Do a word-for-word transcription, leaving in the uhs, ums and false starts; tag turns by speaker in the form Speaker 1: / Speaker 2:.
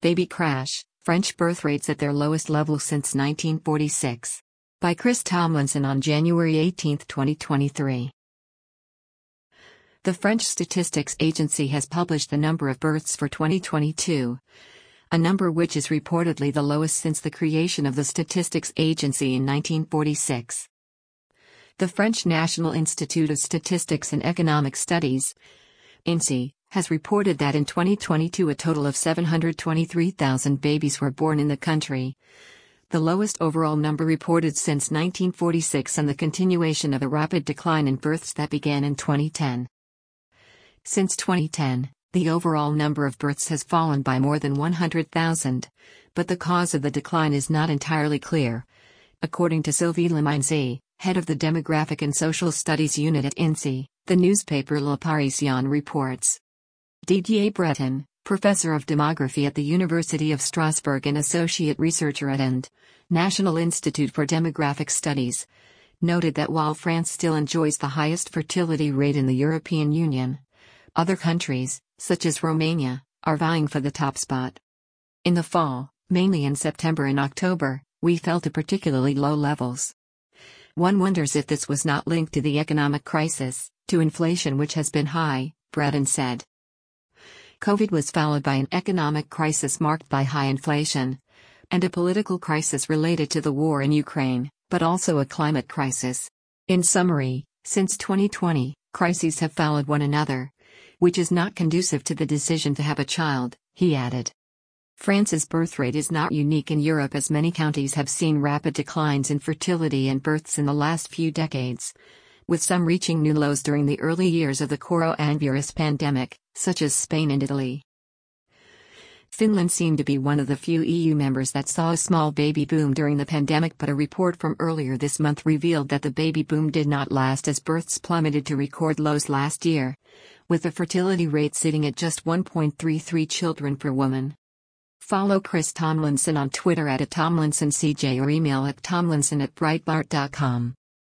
Speaker 1: Baby Crash, French birth rates at their lowest level since nineteen forty-six. By Chris Tomlinson on January eighteenth, twenty twenty-three. The French Statistics Agency has published the number of births for twenty twenty-two, a number which is reportedly the lowest since the creation of the Statistics Agency in nineteen forty-six. The French National Institute of Statistics and Economic Studies, I N S E, has reported that in twenty twenty-two a total of seven hundred twenty-three thousand babies were born in the country, the lowest overall number reported since nineteen forty-six and the continuation of a rapid decline in births that began in twenty ten. Since twenty ten, the overall number of births has fallen by more than one hundred thousand, but the cause of the decline is not entirely clear. According to Sylvie Leminzy, head of the Demographic and Social Studies Unit at I N S E, the newspaper Le Parisien reports. Didier Breton, professor of demography at the University of Strasbourg and associate researcher at I N D, National Institute for Demographic Studies, noted that while France still enjoys the highest fertility rate in the European Union, other countries, such as Romania, are vying for the top spot. In the fall, mainly in September and October, we fell to particularly low levels. One wonders if this was not linked to the economic crisis, to inflation which has been high, Breton said. COVID was followed by an economic crisis marked by high inflation, and a political crisis related to the war in Ukraine, but also a climate crisis. In summary, since twenty twenty, crises have followed one another, which is not conducive to the decision to have a child, he added. France's birth rate is not unique in Europe as many countries have seen rapid declines in fertility and births in the last few decades, with some reaching new lows during the early years of the coronavirus pandemic, such as Spain and Italy. Finland seemed to be one of the few E U members that saw a small baby boom during the pandemic, but a report from earlier this month revealed that the baby boom did not last as births plummeted to record lows last year, with the fertility rate sitting at just one point three three children per woman. Follow Chris Tomlinson on Twitter at Tomlinson C J or email at tomlinson at breitbart dot com.